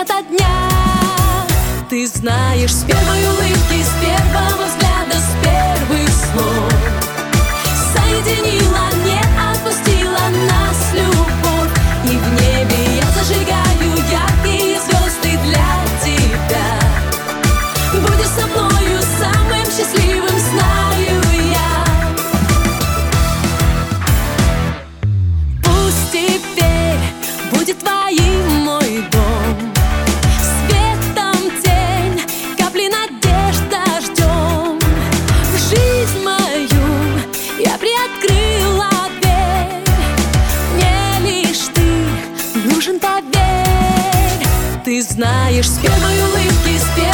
ото дня. Ты знаешь, с первой улыбки, с первого взгляда, с первых слов соединила, не отпустила нас любовь. И в небе я зажигаю яркие звезды для тебя. Будешь со мною самым счастливым, знаю я. Пусть теперь будет твоим мой дом, светом тень, капли надежда ждем. В жизнь мою я приоткрыла дверь, мне лишь ты нужен, поверь. Ты знаешь, с первой улыбки, с первой